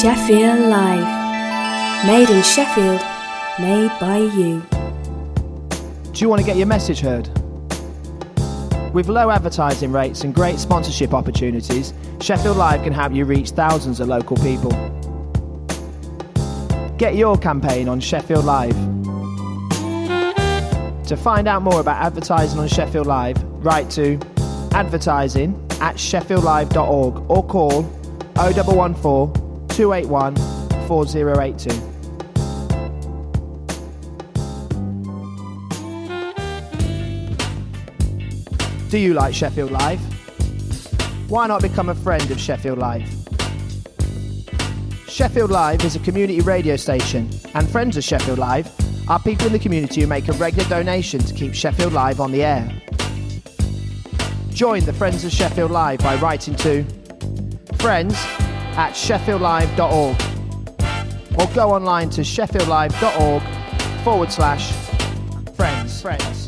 Sheffield Live. Made in Sheffield, made by you. Do you want to get your message heard? With low advertising rates and great sponsorship opportunities, Sheffield Live can help you reach thousands of local people. Get your campaign on Sheffield Live. To find out more about advertising on Sheffield Live, write to advertising@sheffieldlive.org or call 0114 281 4082. Do you like Sheffield Live? Why not become a friend of Sheffield Live? Sheffield Live is a community radio station, and friends of Sheffield Live are people in the community who make a regular donation to keep Sheffield Live on the air. Join the Friends of Sheffield Live by writing to friends@sheffieldlive.org or go online to sheffieldlive.org/friends.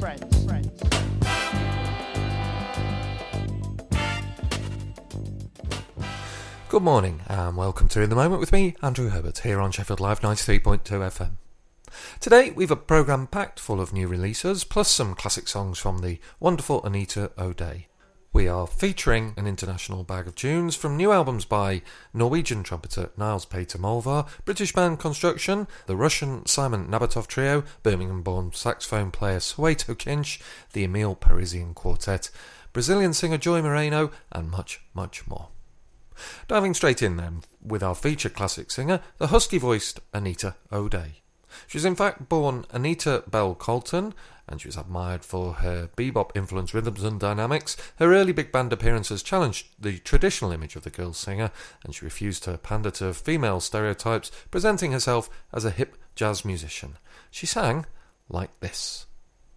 Good morning and welcome to In the Moment with me, Andrew Herbert, here on Sheffield Live 93.2 FM. Today we've a programme packed full of new releases, plus some classic songs from the wonderful Anita O'Day. We are featuring an international bag of tunes from new albums by Norwegian trumpeter Niles Peter Molvar, British band Construction, the Russian Simon Nabokov Trio, Birmingham-born saxophone player Soweto Kinch, the Emile Parisian Quartet, Brazilian singer Joy Moreno, and much, much more. Diving straight in then with our featured classic singer, the husky-voiced Anita O'Day. She was in fact born Anita Bell Colton, and she was admired for her bebop-influenced rhythms and dynamics. Her early big band appearances challenged the traditional image of the girl singer, and she refused to pander to female stereotypes, presenting herself as a hip jazz musician. She sang like this.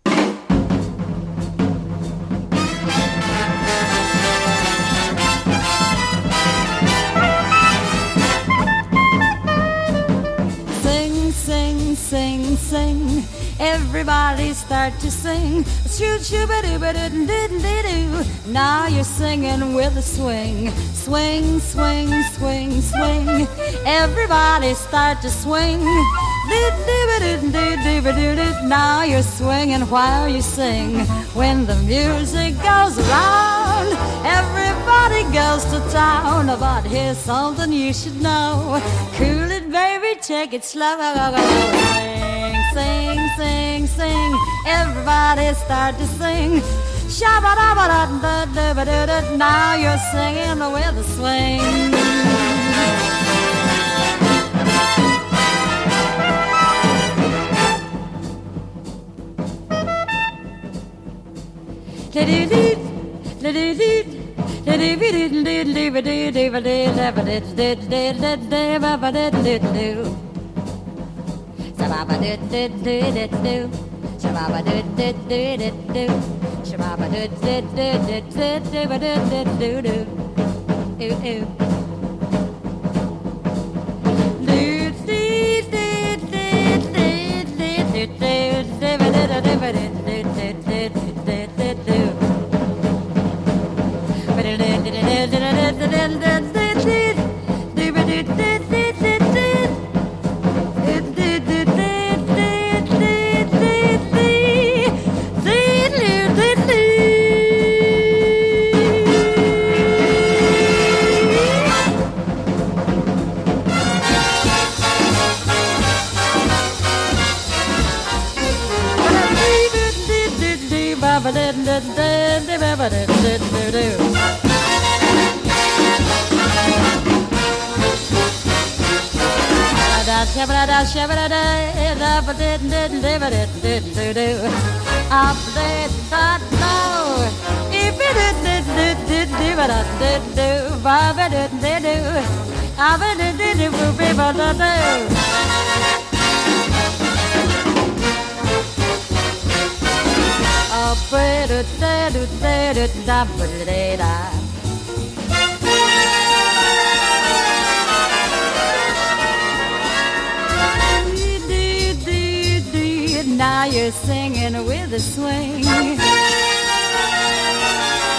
Sing, sing, everybody start to sing. Shoot, shoot, doo. Now you're singing with a swing. Swing, swing, swing, swing. Everybody start to swing. Now you're swinging while you sing. When the music goes around, everybody goes to town. But here's something you should know. Cool it, baby, take it slow. Sing, sing, sing, everybody start to sing. Shabba-dabba-da-da-da-da-da. Now you're singing with a swing. Shabba-do-do-do-do-do, shabba-do-do-do-do-do, shabba-do-do-do-do-do-do-do-do-do. Ooh-ooh. Now you're singing with a swing.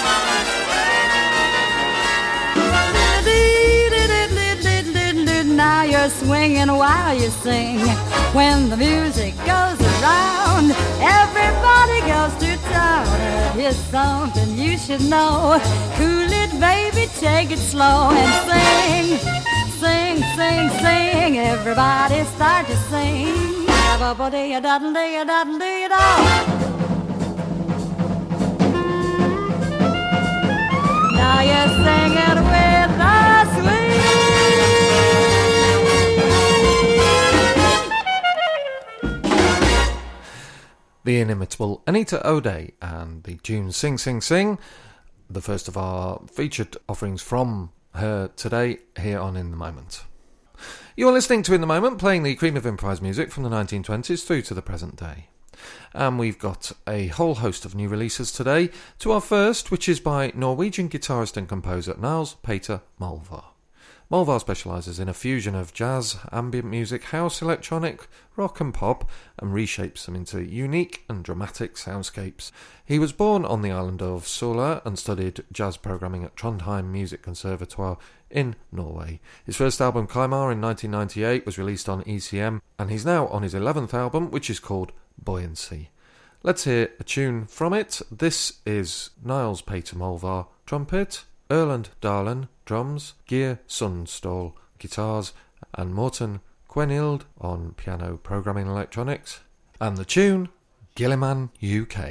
Now just swinging while you sing. When the music goes around, everybody goes to town. Here's something you should know. Cool it, baby, take it slow and sing. Sing, sing, sing. Everybody start to sing. Now you're singing with the swing. The inimitable Anita O'Day and the tune Sing Sing Sing, the first of our featured offerings from her today here on In The Moment. You're listening to In The Moment, playing the cream of improvised music from the 1920s through to the present day. And we've got a whole host of new releases today, to our first, which is by Norwegian guitarist and composer Niles Peter Molvær. Molvær specialises in a fusion of jazz, ambient music, house, electronic, rock and pop, and reshapes them into unique and dramatic soundscapes. He was born on the island of Sola and studied jazz programming at Trondheim Music Conservatoire in Norway. His first album, Kaimar, in 1998 was released on ECM, and he's now on his 11th album, which is called Buoyancy. Let's hear a tune from it. This is Niles Peter Molvær, trumpet, Erland Dahlen, drums, Geir Sundstål, guitars, and Morten Quenild on piano programming electronics, and the tune, Gilliman UK.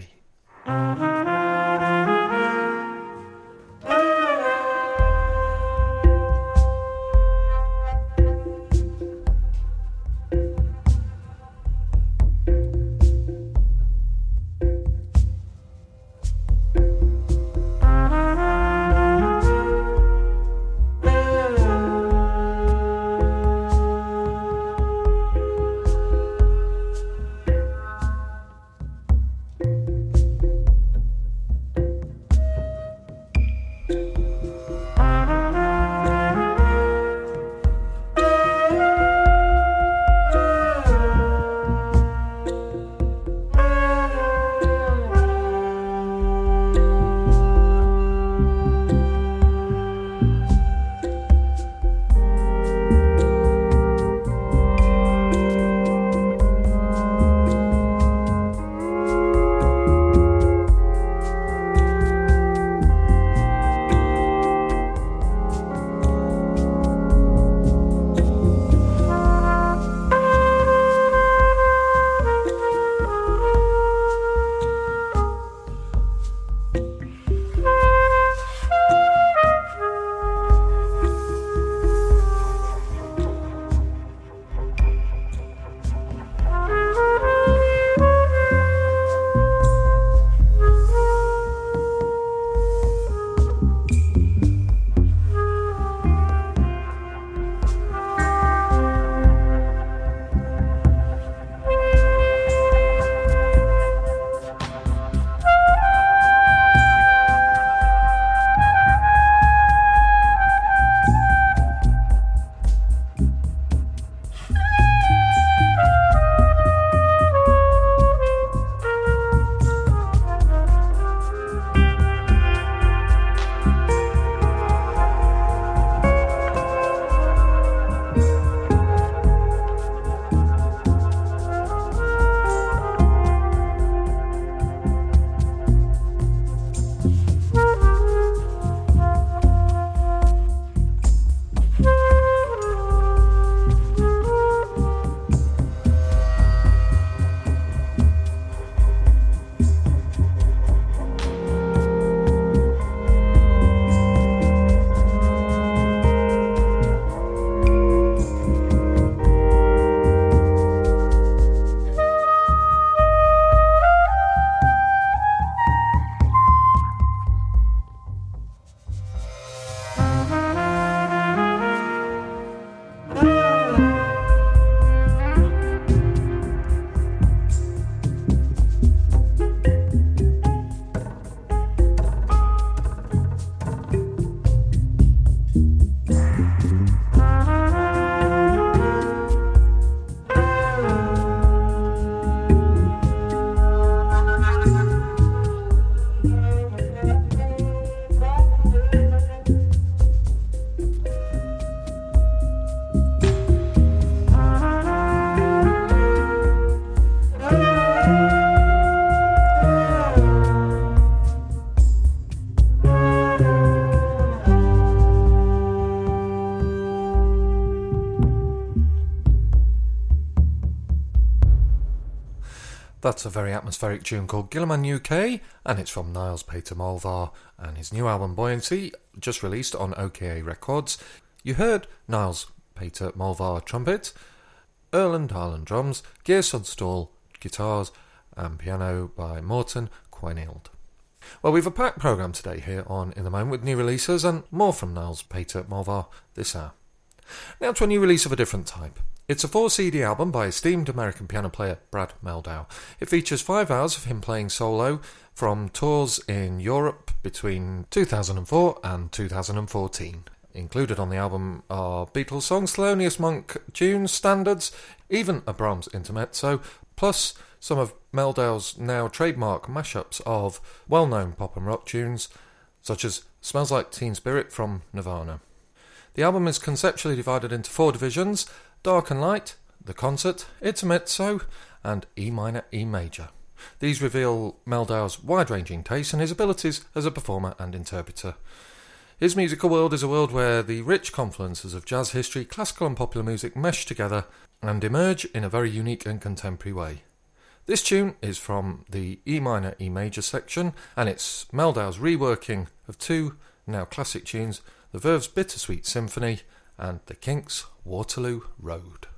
That's a very atmospheric tune called Gilliman UK, and it's from Niles Peter Molvar and his new album Buoyancy, just released on OKA Records. You heard Niles Peter Molvar trumpet, Erland Harlan drums, Gearsod Stall guitars, and piano by Morten Queneld. Well, we've a packed programme today here on In The Moment with new releases and more from Niles Peter Molvar this hour. Now to a new release of a different type. It's a 4-CD album by esteemed American piano player Brad Mehldau. It features 5 hours of him playing solo from tours in Europe between 2004 and 2014. Included on the album are Beatles songs, Thelonious Monk tunes, standards, even a Brahms intermezzo, plus some of Mehldau's now trademark mashups of well-known pop and rock tunes, such as Smells Like Teen Spirit from Nirvana. The album is conceptually divided into 4 divisions: Dark and Light, The Concert, Intermezzo, and E minor, E major. These reveal Mehldau's wide-ranging taste and his abilities as a performer and interpreter. His musical world is a world where the rich confluences of jazz history, classical and popular music mesh together and emerge in a very unique and contemporary way. This tune is from the E minor, E major section, and it's Mehldau's reworking of 2 now classic tunes, the Verve's Bittersweet Symphony and the Kinks' Waterloo Road.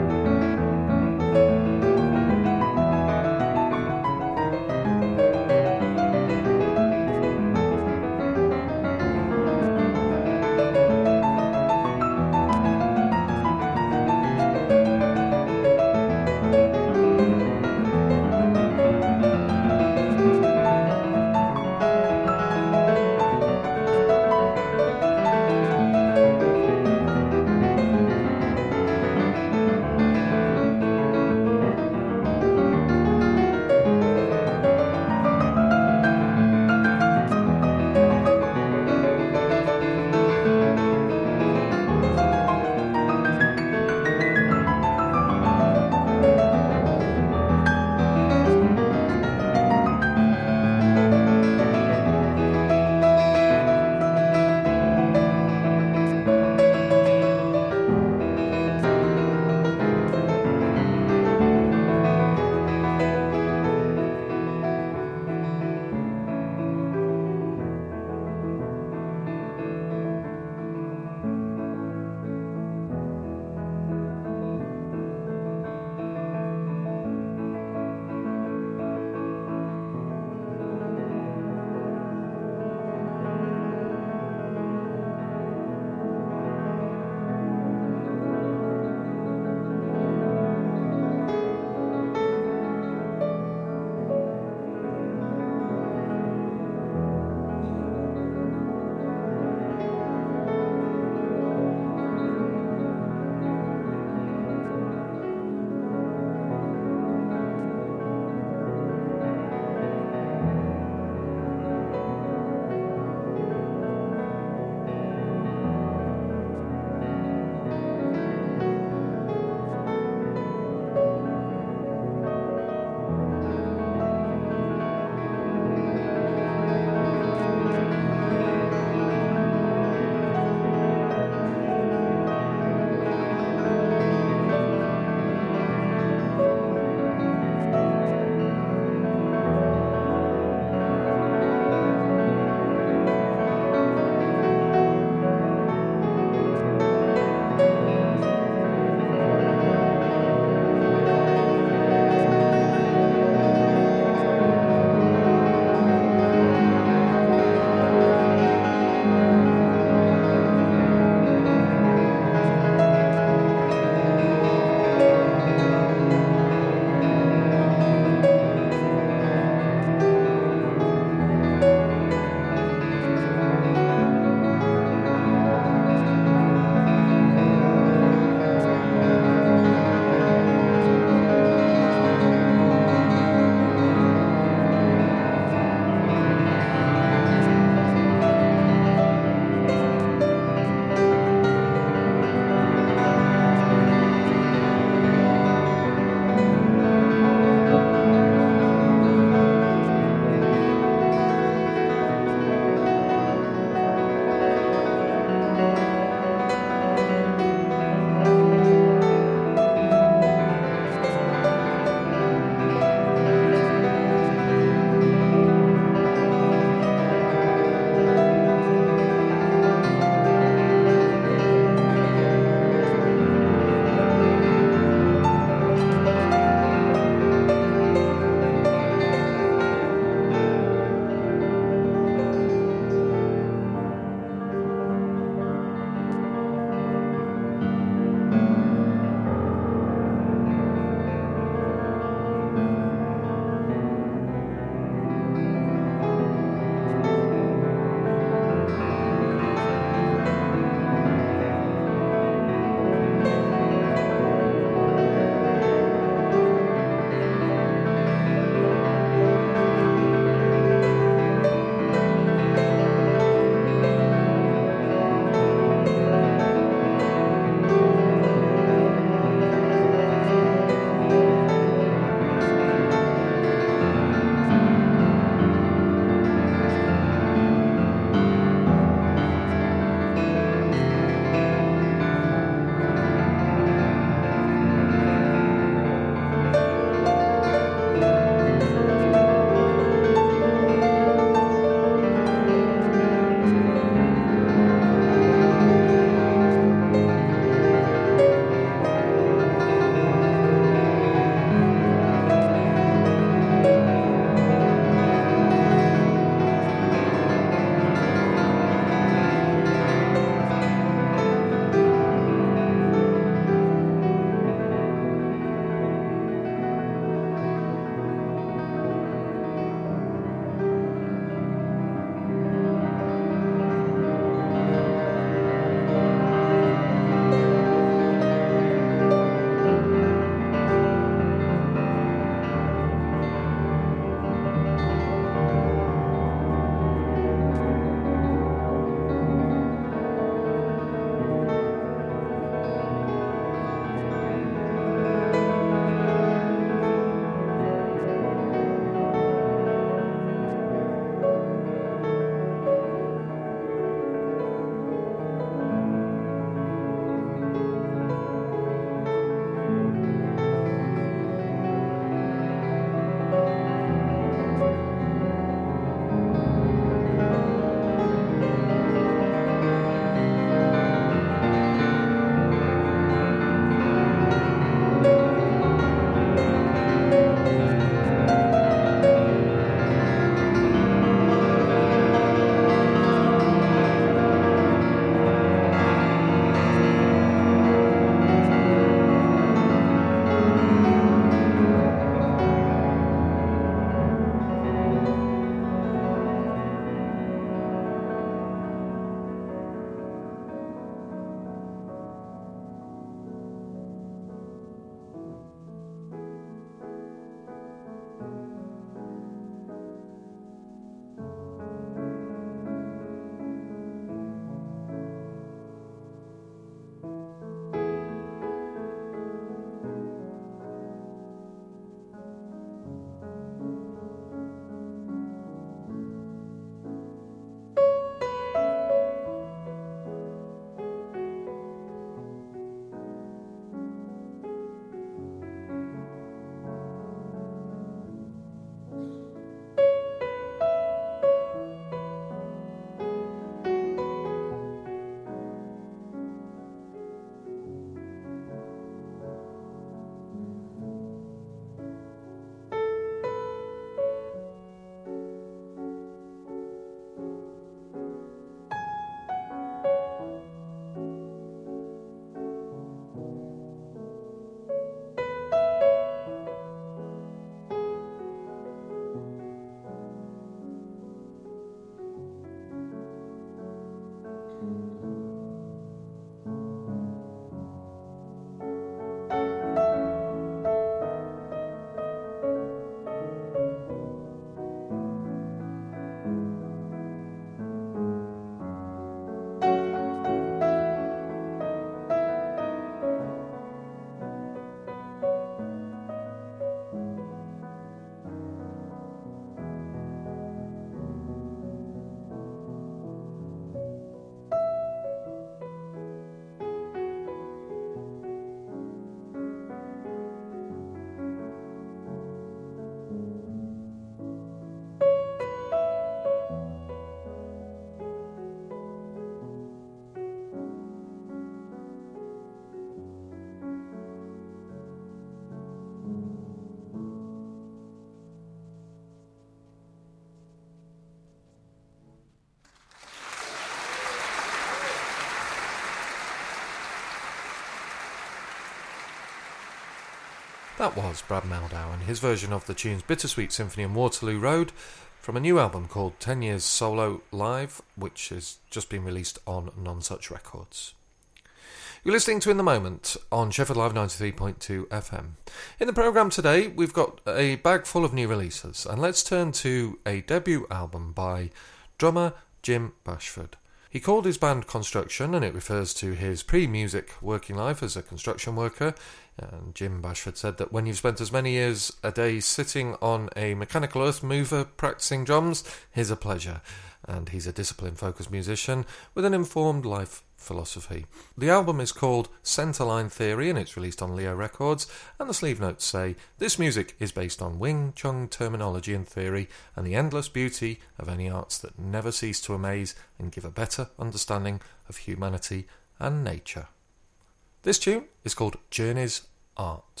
That was Brad Mehldau and his version of the tunes Bittersweet Symphony and Waterloo Road from a new album called 10 Years Solo Live, which has just been released on Nonsuch Records. You're listening to In the Moment on Sheffield Live 93.2 FM. In the programme today, we've got a bag full of new releases, and let's turn to a debut album by drummer Jim Bashford. He called his band Construction, and it refers to his pre-music working life as a construction worker. And Jim Bashford said that when you've spent as many years a day sitting on a mechanical earth mover practicing drums, here's a pleasure. And he's a discipline-focused musician with an informed life philosophy. The album is called Centerline Theory, and it's released on Leo Records, and the sleeve notes say, "This music is based on Wing Chun terminology and theory and the endless beauty of any arts that never cease to amaze and give a better understanding of humanity and nature." This tune is called Journey's Art.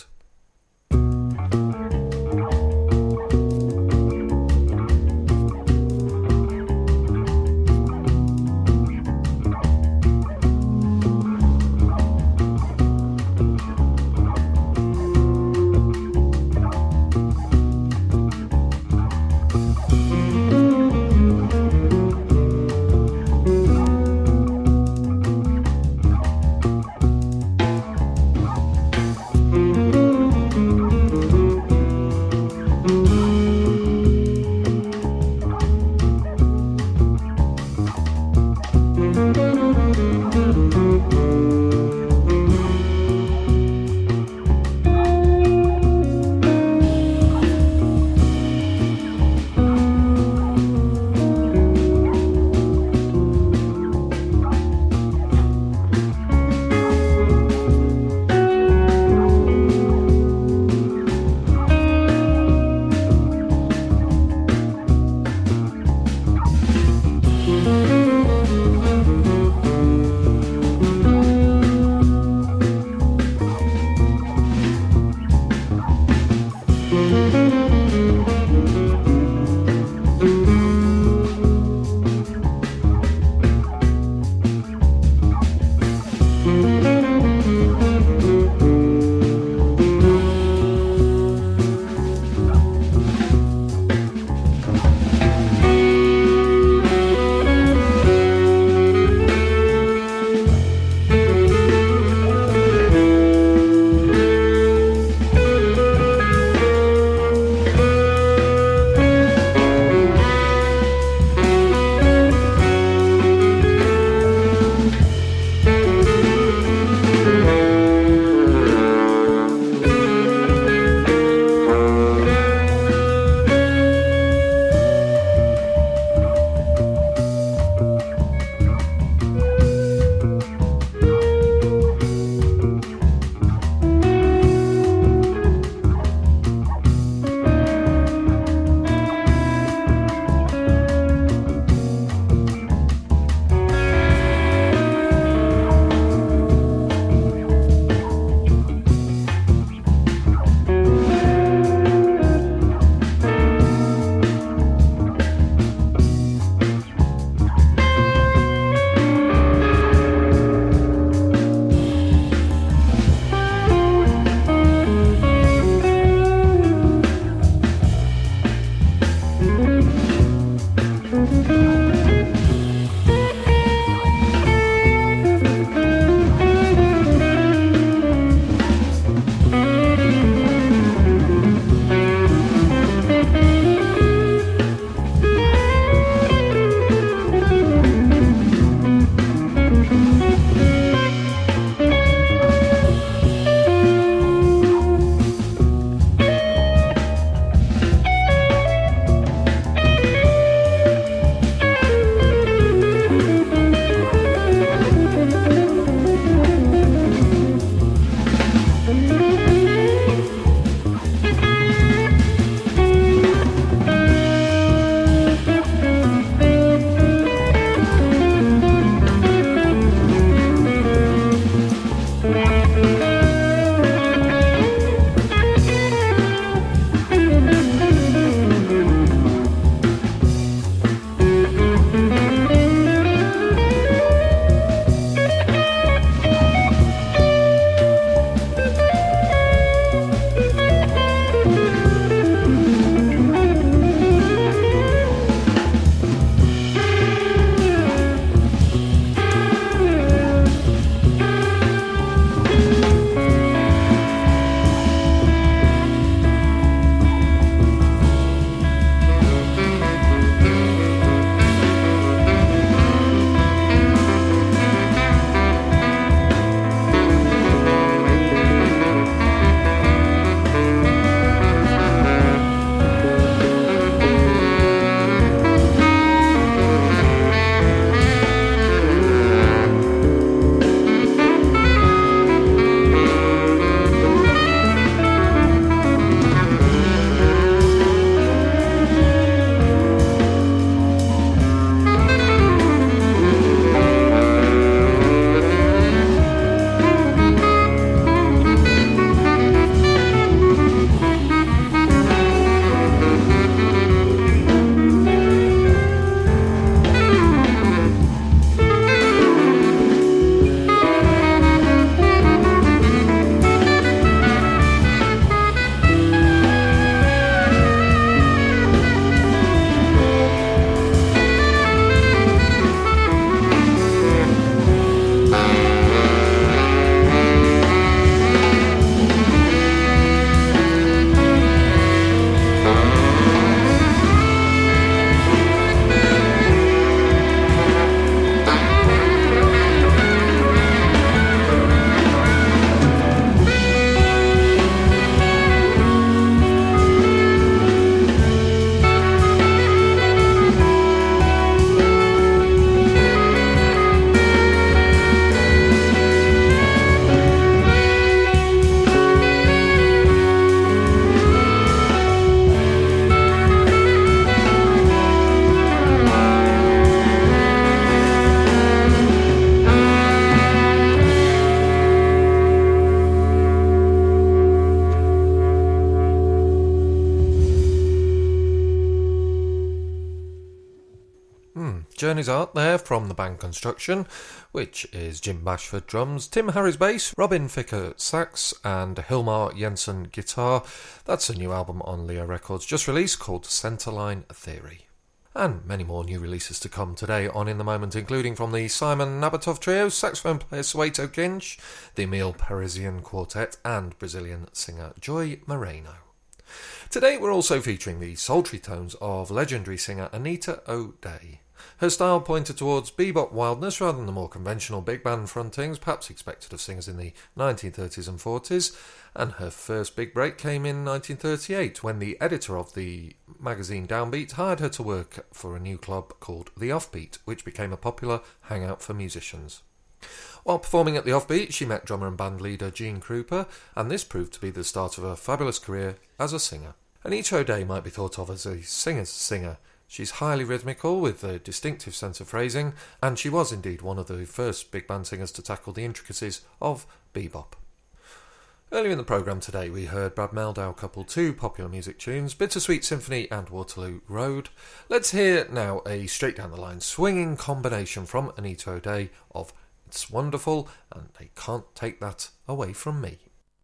Journey's Art there from the band Construction, which is Jim Bashford drums, Tim Harris bass, Robin Ficker sax and Hilmar Jensen guitar. That's a new album on Leo Records just released called Centerline Theory. And many more new releases to come today on In the Moment, including from the Simon Nabatoff Trio, saxophone player Soweto Kinch, the Emile Parisian Quartet and Brazilian singer Joy Moreno. Today we're also featuring the sultry tones of legendary singer Anita O'Day. Her style pointed towards bebop wildness rather than the more conventional big band frontings perhaps expected of singers in the 1930s and 40s, and her first big break came in 1938 when the editor of the magazine Downbeat hired her to work for a new club called The Offbeat, which became a popular hangout for musicians. While performing at The Offbeat, she met drummer and band leader Gene Krupa, and this proved to be the start of a fabulous career as a singer. Anita O'Day might be thought of as a singer's singer. She's highly rhythmical with a distinctive sense of phrasing, and she was indeed one of the first big band singers to tackle the intricacies of bebop. Earlier in the programme today we heard Brad Mehldau couple two popular music tunes, Bittersweet Symphony and Waterloo Road. Let's hear now a straight down the line swinging combination from Anita O'Day of It's Wonderful and They Can't Take That Away From Me.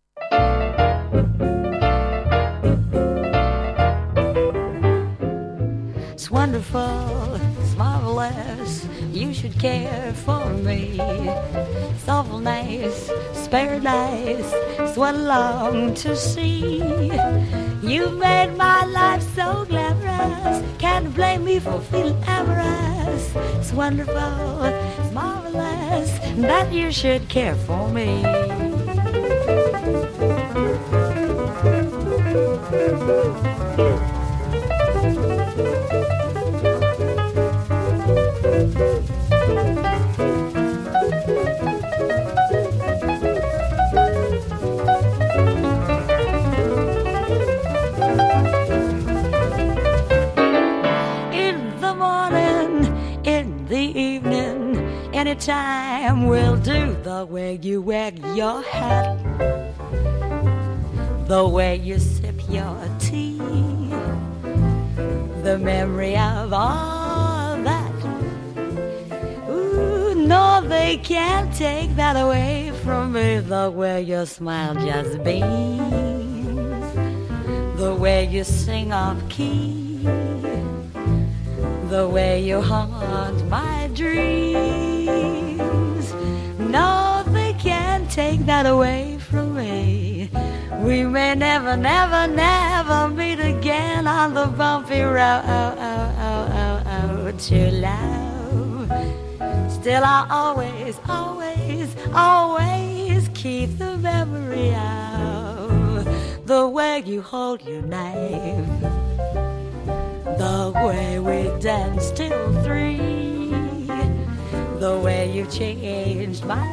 It's wonderful, it's marvelous, you should care for me. It's awful nice, it's paradise, it's what I long to see. You made my life so glamorous, can't blame me for feeling amorous. It's wonderful, it's marvelous, that you should care for me. Anytime will do. The way you wag your hat, the way you sip your tea, the memory of all that. Ooh, no, they can't take that away from me. The way your smile just beams, the way you sing off key, the way you haunt my dreams. No, they can't take that away from me. We may never, never, never meet again on the bumpy road to love. Still I'll always, always, always keep the memory of the way you hold your knife, the way we danced till 3, the way you changed my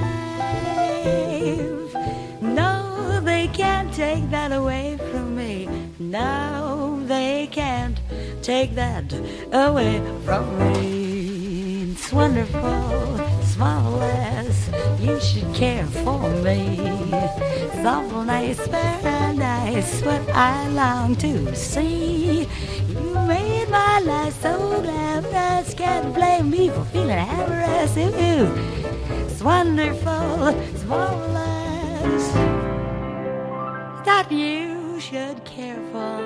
life. No, they can't take that away from me. No, they can't take that away from me. It's wonderful, it's marvelous, you should care for me. It's awful nice, paradise, what I long to see. You made my life so glamorous, can't blame me for feeling amorous. Ooh, it's wonderful, it's marvelous, that you should care for,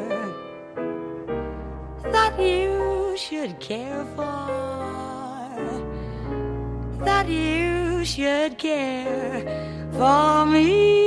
that you should care for, that you should care for me.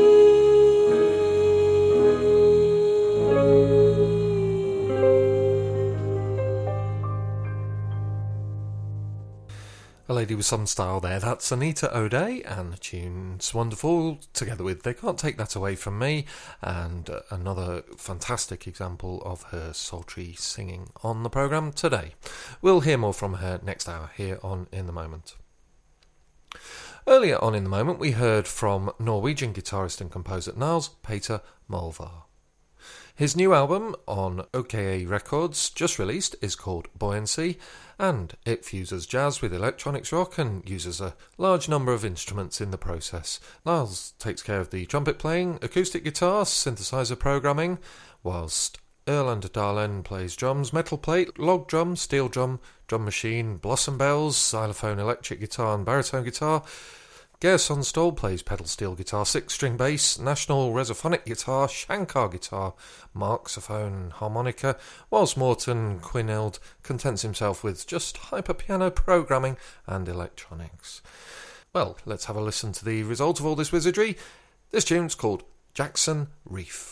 A lady with some style there. That's Anita O'Day, and the tune's wonderful, together with They Can't Take That Away From Me, and another fantastic example of her sultry singing on the programme today. We'll hear more from her next hour here on In the Moment. Earlier on In the Moment, we heard from Norwegian guitarist and composer Niles Peter Molvar. His new album on OKA Records, just released, is called Buoyancy, and it fuses jazz with electronics rock and uses a large number of instruments in the process. Niles takes care of the trumpet playing, acoustic guitar, synthesizer programming, whilst Earl and Darlene plays drums, metal plate, log drum, steel drum, drum machine, blossom bells, xylophone, electric guitar and baritone guitar. Gerson Stoll plays pedal steel guitar, 6-string bass, national resophonic guitar, Shankar guitar, marxophone, harmonica, whilst Morton Quineld contents himself with just hyper-piano programming and electronics. Well, let's have a listen to the result of all this wizardry. This tune's called Jackson Reef.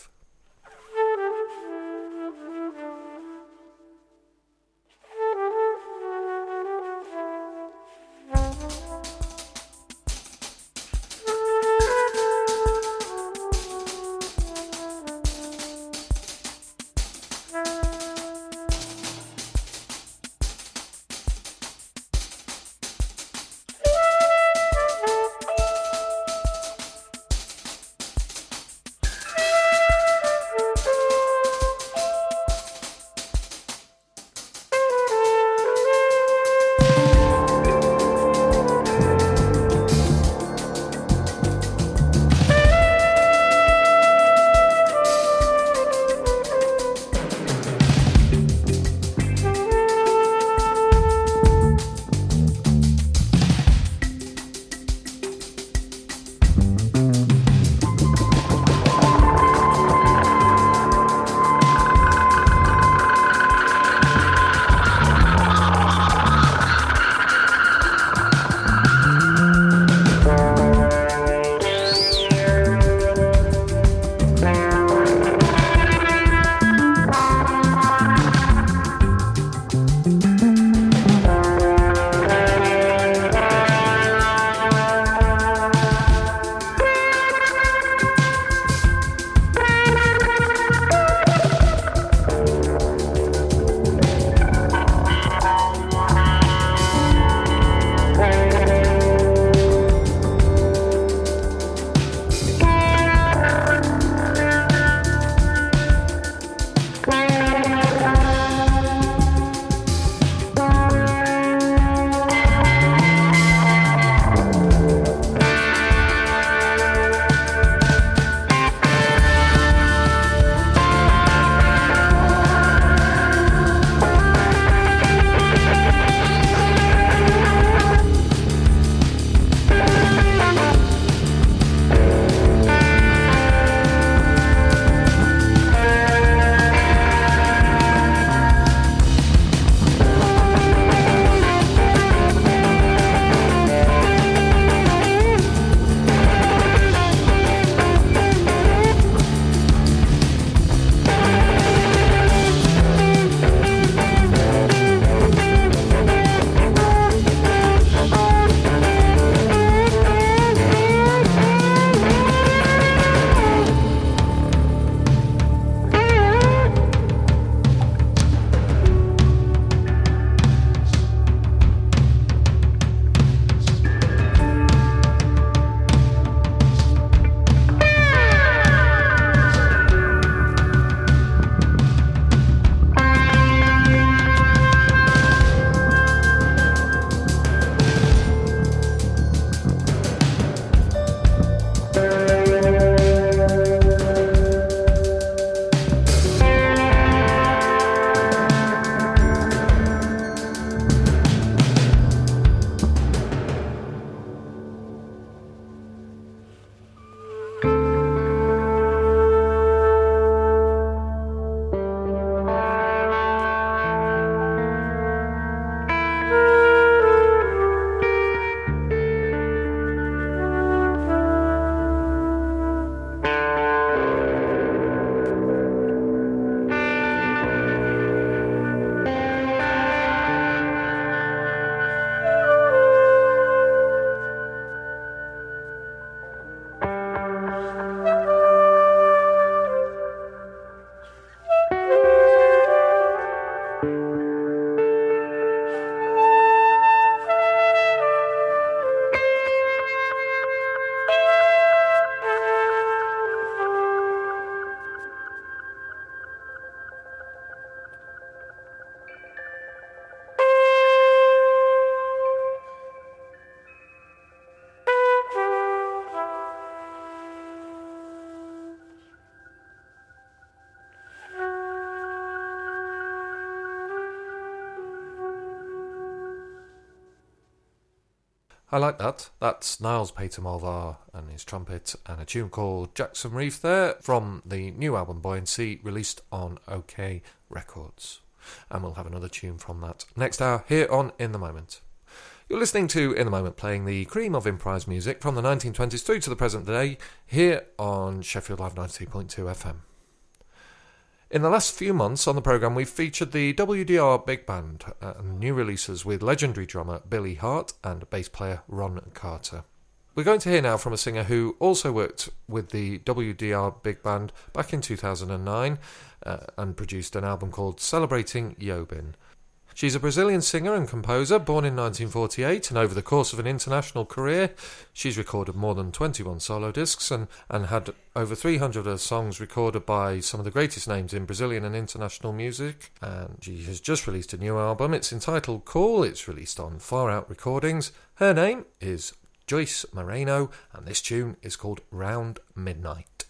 I like that. That's Niles Peter Mulvar and his trumpet, and a tune called Jackson Reef there from the new album Buoyancy, released on OK Records. And we'll have another tune from that next hour here on In The Moment. You're listening to In The Moment, playing the cream of improvised music from the 1920s through to the present day here on Sheffield Live 93.2 FM. In the last few months on the programme, we've featured the WDR Big Band and new releases with legendary drummer Billy Hart and bass player Ron Carter. We're going to hear now from a singer who also worked with the WDR Big Band back in 2009 and produced an album called Celebrating Yobin. She's a Brazilian singer and composer, born in 1948, and over the course of an international career, she's recorded more than 21 solo discs and had over 300 of her songs recorded by some of the greatest names in Brazilian and international music. And she has just released a new album. It's entitled Cool. It's released on Far Out Recordings. Her name is Joyce Moreno, and this tune is called Round Midnight.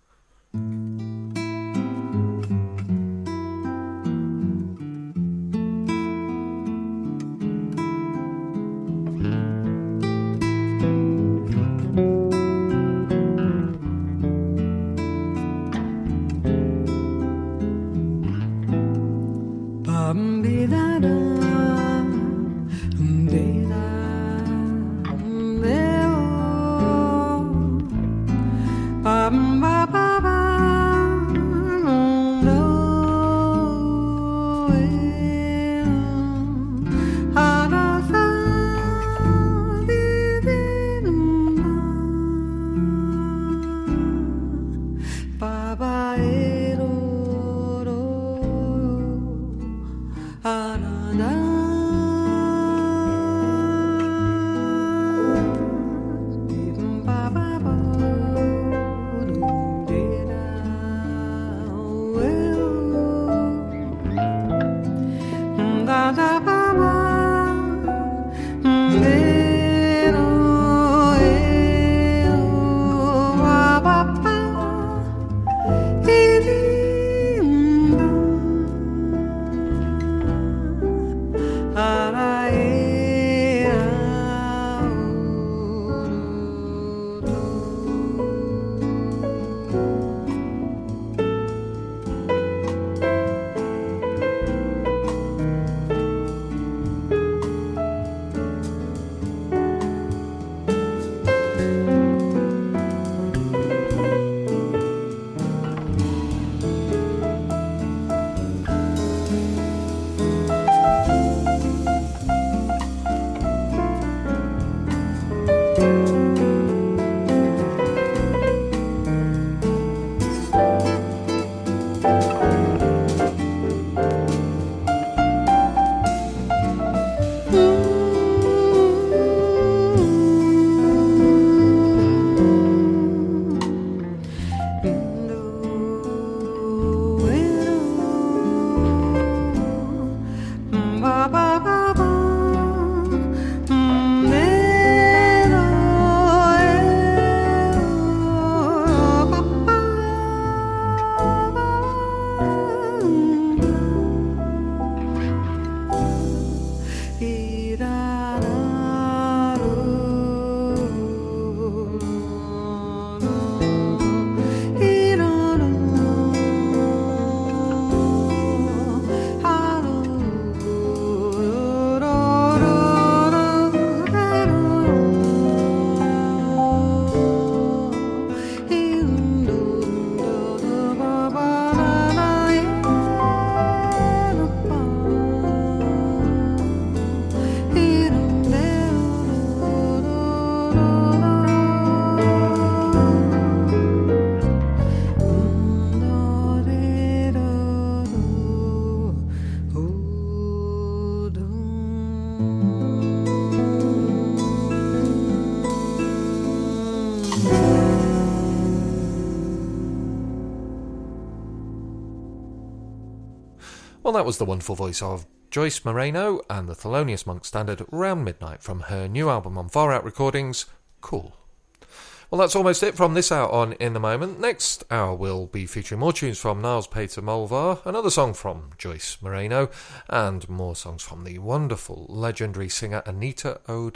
Well, that was the wonderful voice of Joyce Moreno and the Thelonious Monk standard Round Midnight from her new album on Far Out Recordings, Cool. Well, that's almost it from this hour on In The Moment. Next hour we'll be featuring more tunes from Niles Peter Mulvar, another song from Joyce Moreno, and more songs from the wonderful, legendary singer Anita O'Day.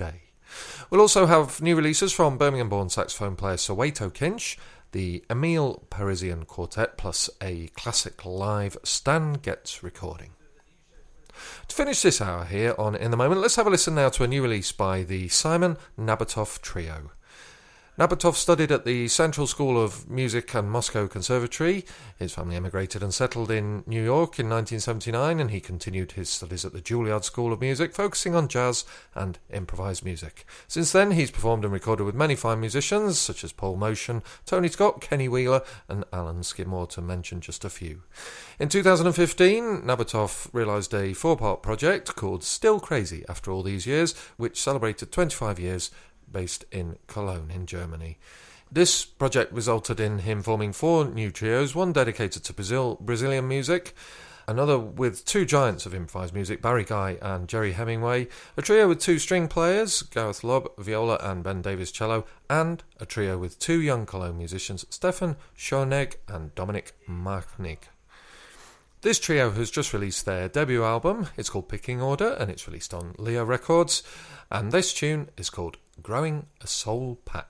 We'll also have new releases from Birmingham-born saxophone player Soweto Kinch, the Emile Parisian Quartet, plus a classic live Stan Getz recording. To finish this hour here on In the Moment, let's have a listen now to a new release by the Simon Nabatoff Trio. Nabatoff studied at the Central School of Music and Moscow Conservatory. His family emigrated and settled in New York in 1979, and he continued his studies at the Juilliard School of Music, focusing on jazz and improvised music. Since then, he's performed and recorded with many fine musicians, such as Paul Motion, Tony Scott, Kenny Wheeler, and Alan Skidmore, to mention just a few. In 2015, Nabatoff realised a 4-part project called Still Crazy After All These Years, which celebrated 25 years based in Cologne in Germany. This project resulted in him forming 4 new trios, one dedicated to Brazilian music, another with 2 giants of improvised music, Barry Guy and Jerry Hemingway, a trio with 2 string players, Gareth Lobb, viola, and Ben Davis, cello, and a trio with 2 young Cologne musicians, Stefan Schoenegg and Dominik Machnig. This trio has just released their debut album. It's called Picking Order, and it's released on Leo Records, and this tune is called Growing a Soul Patch.